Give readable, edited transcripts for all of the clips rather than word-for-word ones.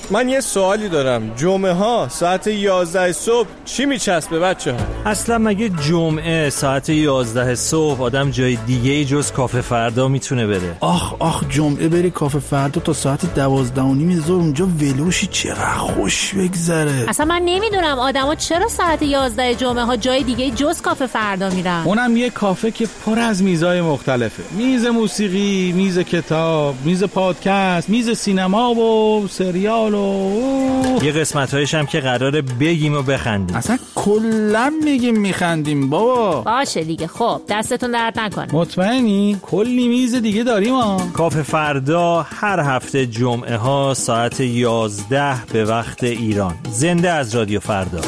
من یه سوالی دارم. جمعه ها ساعت 11 صبح چی میچسبه بچه ها؟ اصلا مگه جمعه ساعت 11 صبح آدم جای دیگه جز کافه فردا میتونه بره؟ آخ جمعه بری کافه فردا تا ساعت 12:30 ظهر اونجا ولوشی، چقدر خوش بگذره. اصلا من نمیدونم آدما چرا ساعت 11 جمعه ها جای دیگه جز کافه فردا میرن. اونم یه کافه که پر از میزای مختلفه. میز موسیقی، میز کتاب، میز پادکست، میز سینما و سریال و یه قسمت‌هایش هم که قراره بگیم و بخندیم. اصلا کلا میگیم میخندیم بابا. باشه دیگه، خب دستتون درد نکنه. مطمئنی؟ کلی میز دیگه داریم ها. کافه فردا هر هفته جمعه ها ساعت 11 به وقت ایران. زنده از رادیو فردا.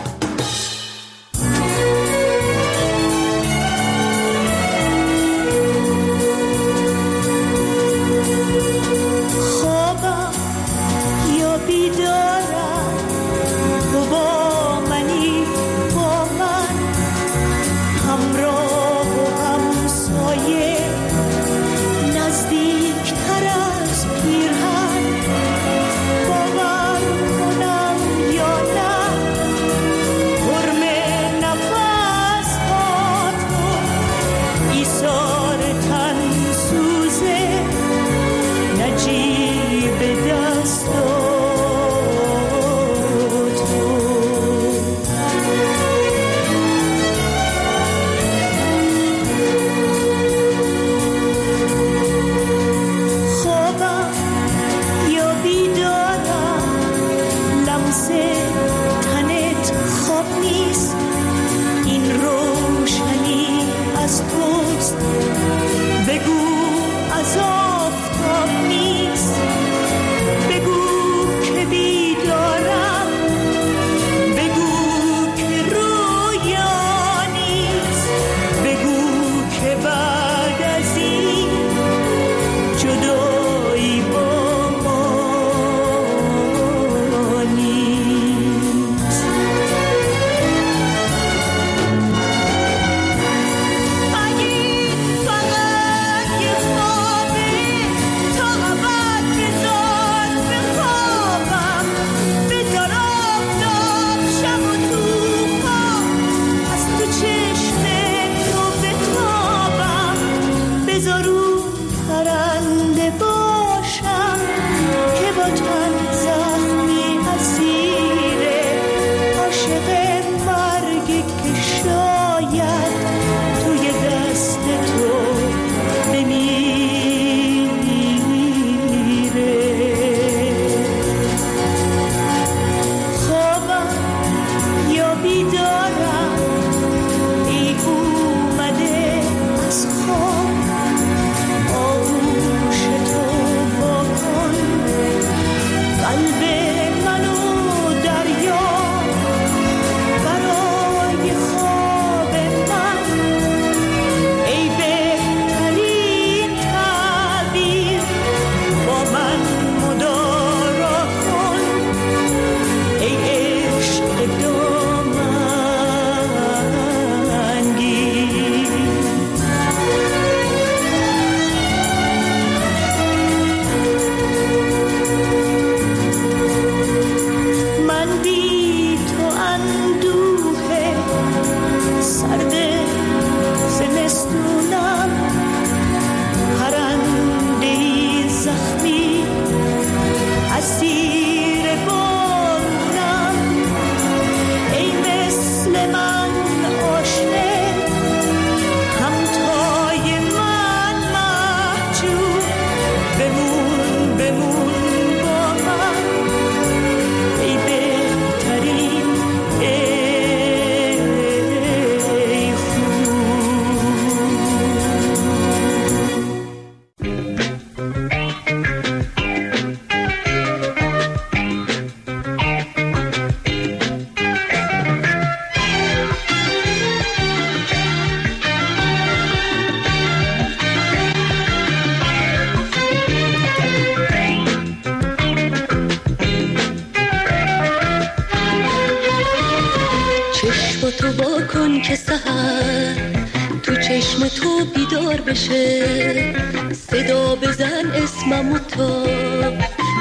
که سحر تو چشم تو بیدار بشه، صدا بزن اسممو تا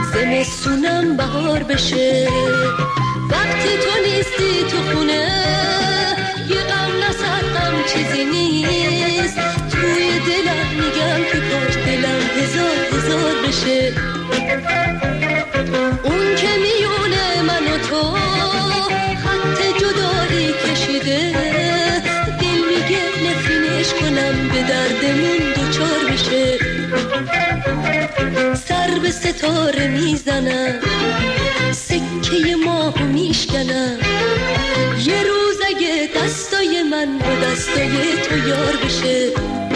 زمستونم بهار بشه. وقتی تو نیستی تو خونه یه غم نصد غم چیزی نیست. توی دلم میگم که کاش دلم هزار بشه. اون که میونه من و تو خط جدایی کشیده، دل میگه نفرینش کنم به دردمون دوچار بشه. سر به ستاره میزنم، سکه ماهو میشکنم. یه روز اگه دستای من با دستای تو یار بشه.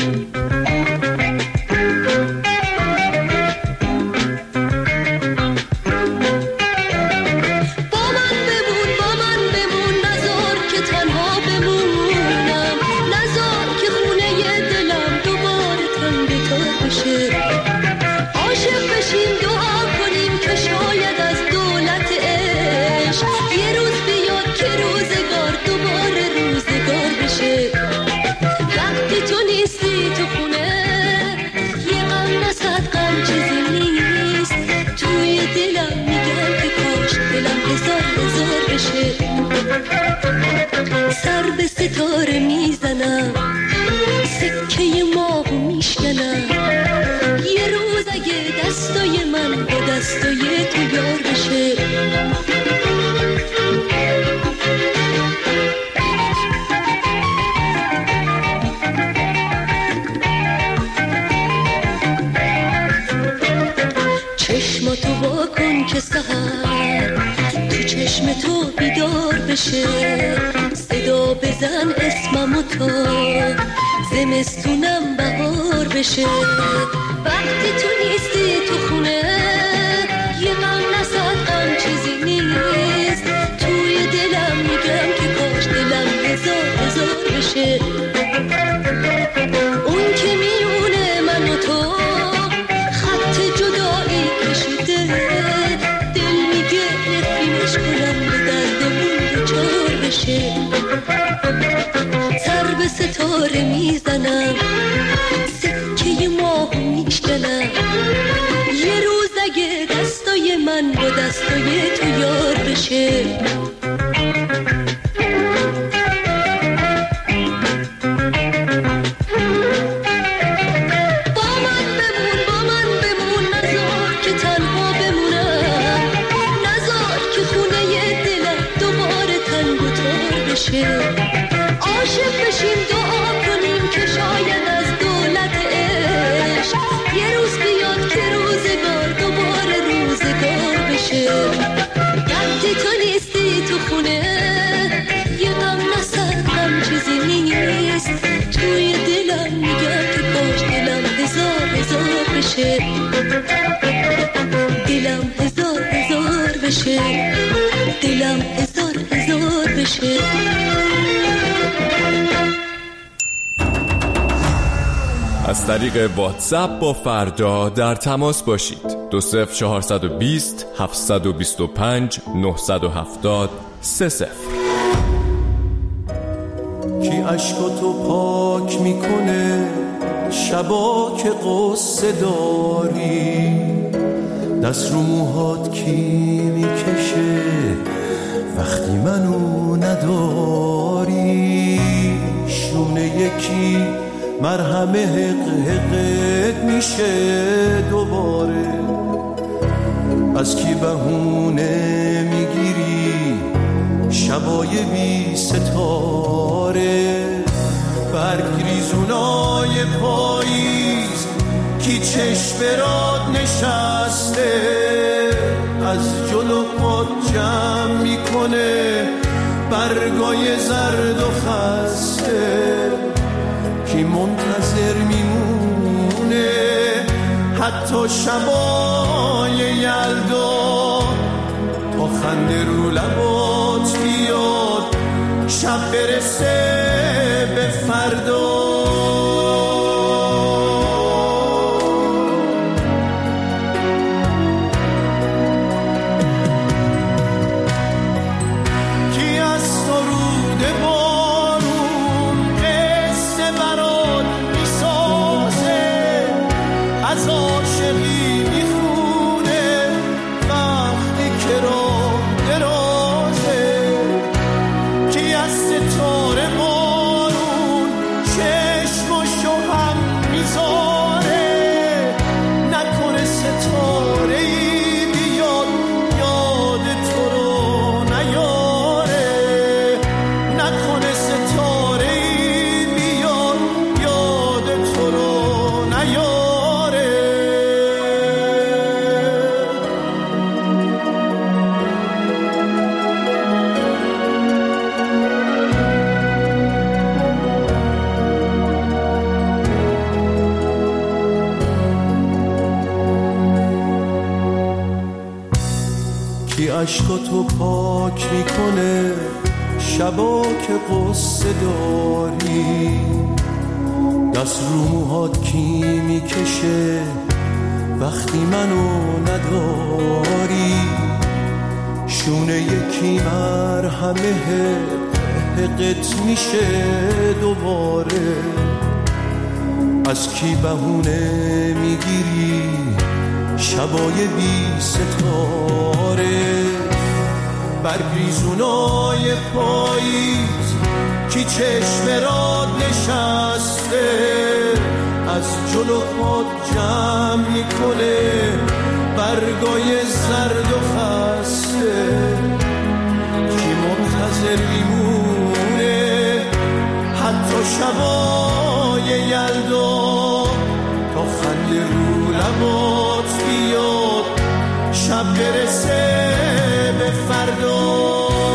سر به ستاره میزنم، سکه ماهو میشکنم. یه روز اگه دستای من با دستای تو یار بشه. چشماتو وا کن که سحر تو چشم تو بیدار بشه. صدا بزن اسممو تا زمستونم بهار بشه. وقتی تو نیستی تو خونه یه غم نصد غم چیزی نیست. توی دلم میگم که کاش دلم هزار بشه. اون که میونه من و تو خط جدایی کشیده، دل میگه نفرینش کنم به دردمون دوچار بشه. سر به ستاره میزنم، سکه ماهو میشکنم. یه روز اگه دستای من با دستای تو یار بشه. عاشق بشیم دعا کنیم که شاید از دولت عشق یه روز بیاد که روزگار دوباره روزگار بشه. وقتی تو نیستی تو خونه یه غم نصد غم چیزی نیست. توی دلم میگم که کاش دلم هزار بشه. دلم هزار بشه. دلم هزار بشه. از طریق واتساپ با فردا در تماس باشید. 20420 725 970 30. کی عشقاتو پاک میکنه شبا که قصه داری؟ دست رو موهات کی میکشه وقتی منو نداری؟ شونه یکی مرهم حقت میشه دوباره. از کی بهونه میگیری شبای بی ستاره؟ برگ ریزونای پاییز کی چشم برات نشسته؟ از جلو پات جمع میکنه برگای زرد و خسته. کی منتظر میمونه حتی شبای یلدا تا خنده رو لبات بیاد شب برسه به فردا؟ عشقاتو پاک میکنه شبا که قصه داری، دست رو موهات کی میکشه وقتی منو نداری، شونه یکی مرهمه حقت میشه دوباره، از کی بهونه میگیری شبای بی ستاره، برگریزونای پاییز کی چشم راد نشسته، از جلو خود جمع میکنه برگای زرد و خسته، کی منتظر میمونه حتی شبای یلدا تا خنده رو لبات بیاد شب برسه به فردا.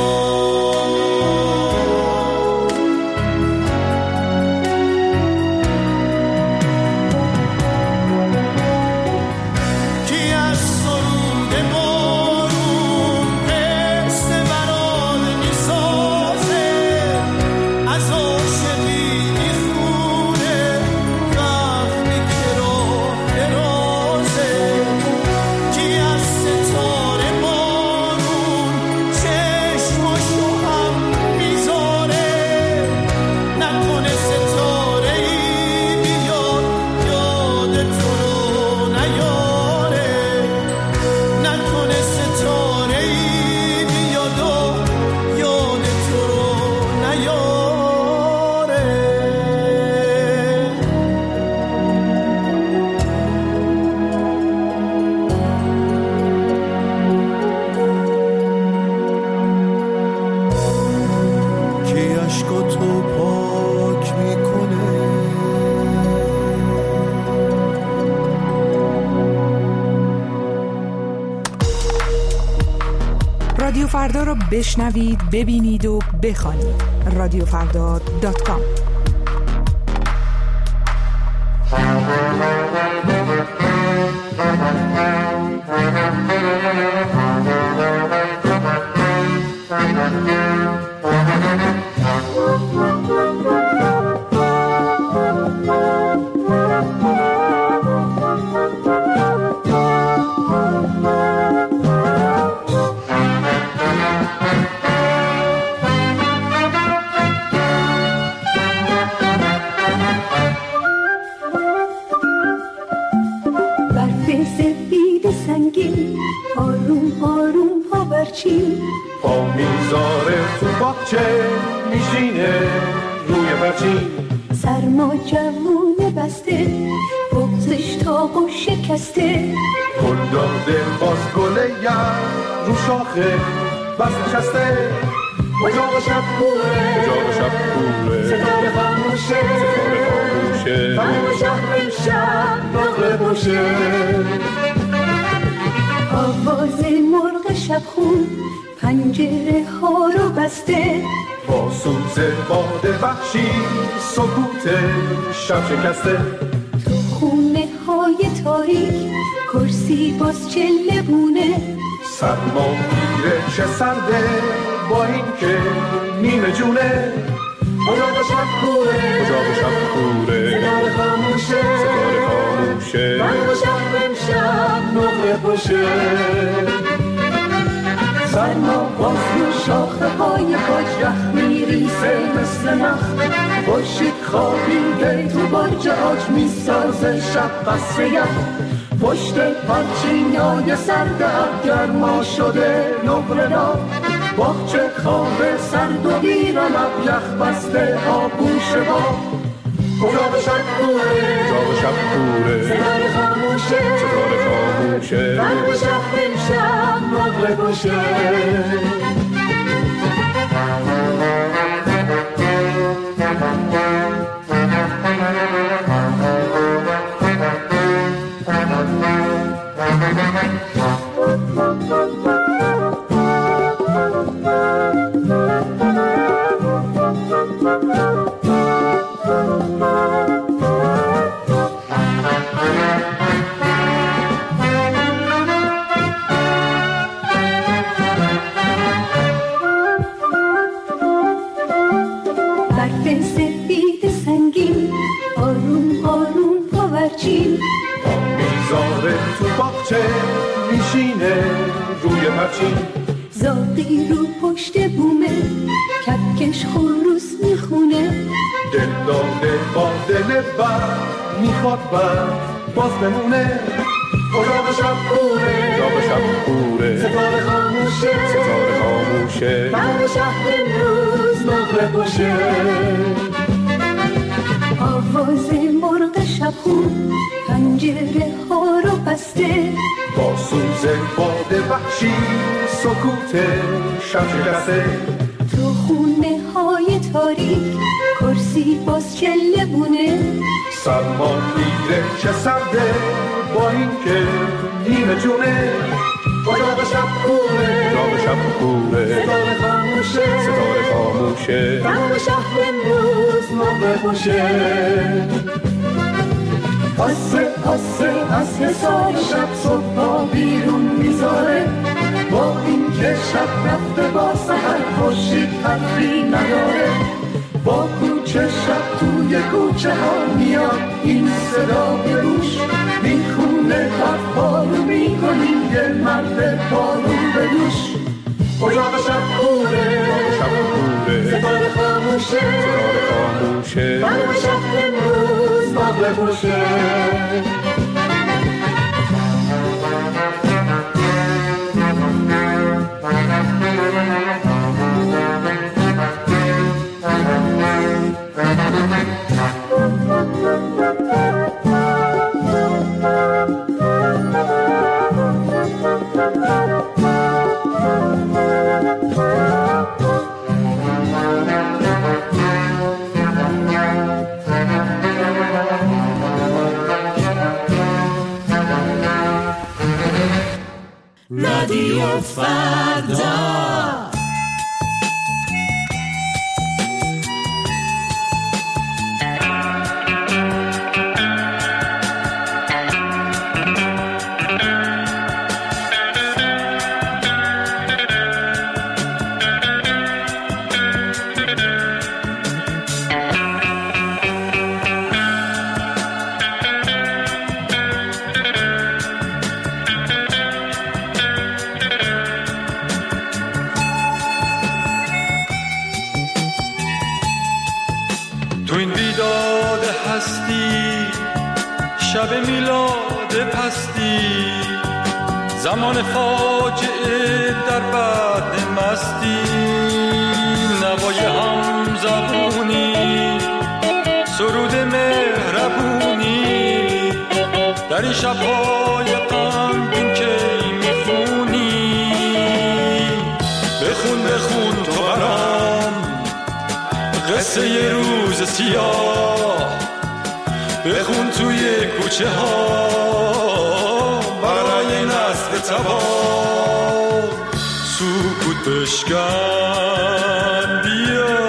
رادیو فردا رو بشنوید، ببینید و بخوانید. رادیوفردا.com. پا میذاره تو باغچه میشینه روی برچین، سرما جوونه بسته بغزش تاقو شکسته، گل داده باز گله یم رو شاخه بس نشسته، اجاق شب کوره ستاره خاموشه فرق شهر امشب نقره باشه، آواز مرغ شبخون پنجره ها رو بسته، با سوز باد وحشی سکوت شب شکسته، تو خونه های تاریک کرسی باز چله بونه، سرما میره چه سرده با این که نیمه جونه، اجاق شب کوره ستاره خاموشه فرق شهر امشب نقره باشه، سرما باز رو شاخه های کاج رخ میریسه مثل نخ، خورشید خوابیده تو برج آج میسازه شب قصر یخ، پشت پرچینای سرد گرما شده نقره را، باغچه خواب سرد و ویران یخ بسته آغوش با، اجاق شب کوره ستاره خاموشه فرق شهر امشب نقره باشه. برف سفید سنگین، آروم آروم پاورچین. میذاره تو باغچه میشینه روی پرچین. زاغی رو پشت بومه، کپکش خروس میخونه. دل داده با دل بر میخواد بر باز بمونه. اتاق شب کوره، اتاق شب کوره، ستاره خاموشه، ستاره خاموشه. در شهر امروز نقره باشه. آواز مرغ شبخون پنجره ها رو بسته. با سوز باد وحشی سکوت شب شکسته. تو خونه های تاریک کرسی باز چله بونه. سرما میره چه سرده با این که نیمه جونه. اتاق شب کوره، اتاق شب کوره، ستاره خاموشه، ستاره خاموشه. در شهر امروز نقره باشه. آسه از حساب شب صبح بیرون میذاره. با این که شب رفته با سحر خورشید حرفی نداره. با کوچه شب توی کوچه ها میاد این صدا به گوش. میخونه حرفا رو میکنیم یه مرد بارون به دوش. اتاق شب کوره، شب کوره، ستاره خاموشه، ستاره خاموشه. در شهر امروز نقره باشه. رادیو فردا. شب میلاد پستی، زمان فاجعه در بعد مستی. نوای هم زبونی، سرود مهربونی، در این شب‌های غمگین که میخونی. بخون تو برام قصه یه روز سیاه. بخون توی کوچه ها برای نسل تباه. سکوت بشکن بیا.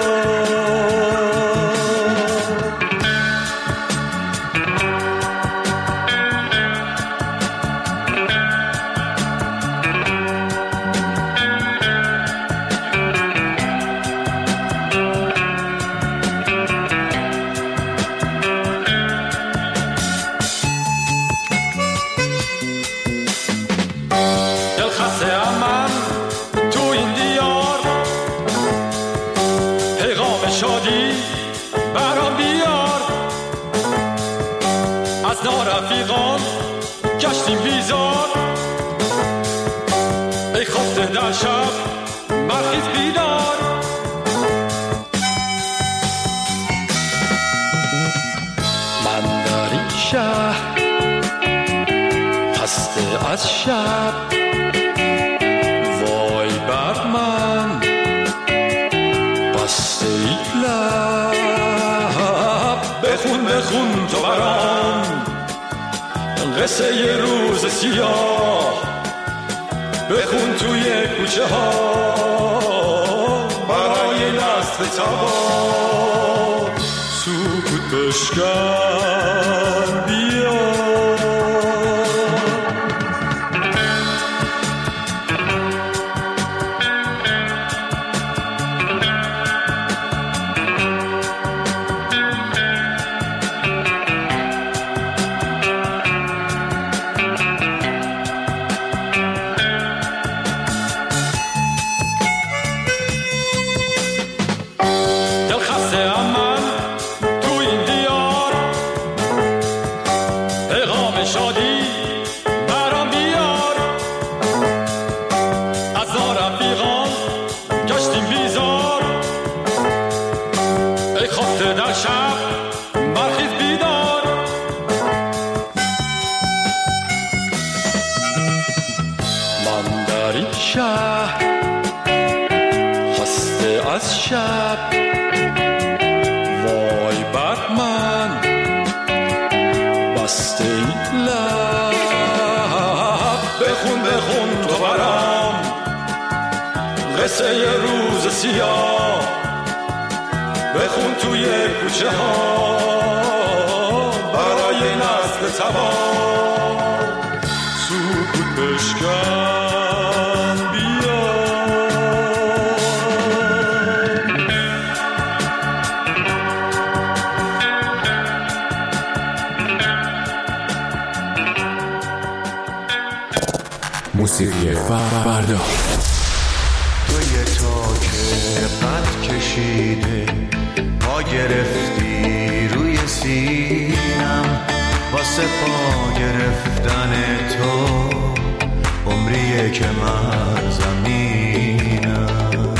نارفیقان گشتیم بیزار. ای خفته در شب برخیز بیدار. من در این شهر خسته از شب. وای بر من بسته ای لب. بخون تو برام قصه یه روز سیاه. بخون توی کوچه ها برای نسل تباه. سکوت بشکن بیا. شب برخیز بیدار. من در این شهر خسته از شب، وای بر من بسته این لب. بخون بخون تو برام قصه ی روز سیاه، بخون توی کوچه ها برای نسل تباه. سکوت بشکن بیا. موسیقی فردا. توی تاک قد کشیده پا گرفتی روی سینم، واسه پا گرفتن تو عمریه که من زمینم.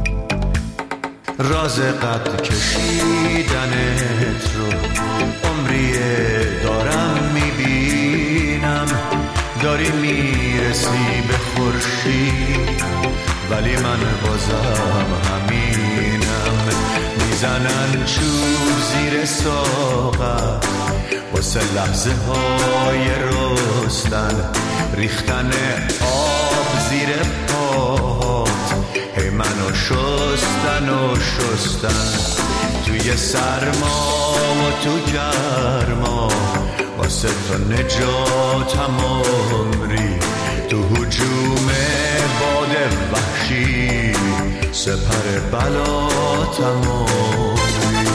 راز قد کشیدنت رو عمریه دارم میبینم. داری میرسی به خورشید ولی من بازم همینم. میزنن چوب زیر ساقم واسه لحظه های رستن، ریختن آب زیر پاهات هی منو شستن و شستن. توی سرما و تو گرما واسه تو نجاتم عمری، تو هجوم باد وحشی سپر بلاتم عمری.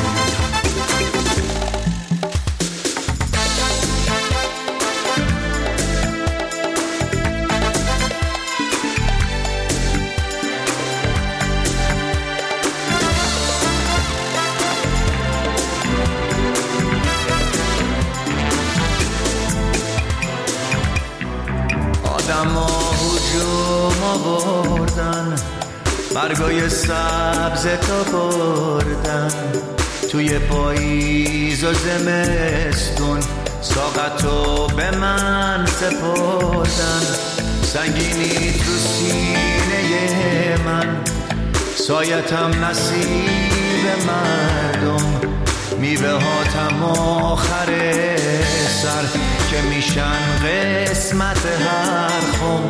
آدما هجوم آوردن، برگای سبز تا بردن، توی پاییز و زمستون ساقتو به من سپردن. سنگینی تو سینه من، سایتم نصیب مردم، میوه هاتم آخر سر که میشن قسمت هر خم.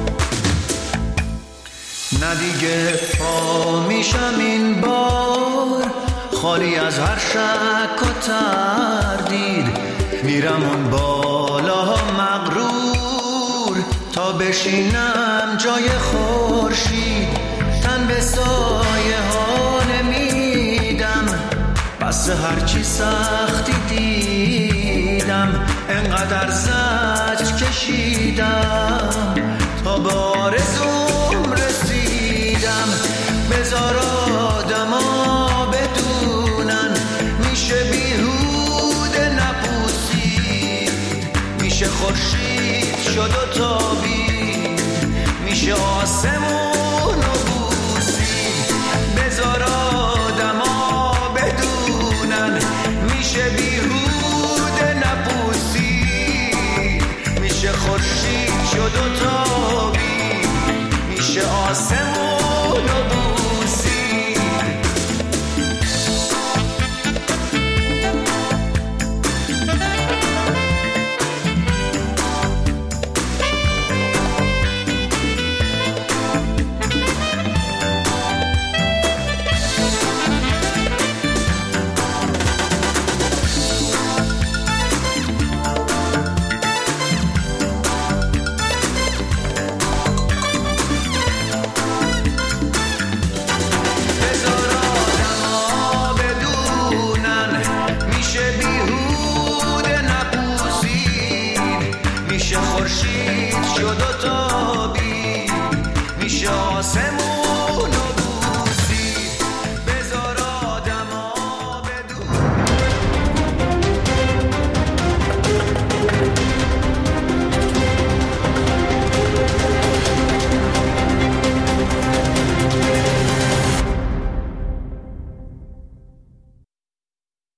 نه دیگه پا میشم این بار خالی از هر شک و تردید، میرم اون بالا مغرور تا بشینم جای خورشید. تن به سایه ها نمیدم، پس هرچی سختی دیدم، انقدر زجر کشیدم تا به آرزوم رسیدم. بذار آدما بدونن میشه بیهوده نپوسید، میشه خورشید شد و تا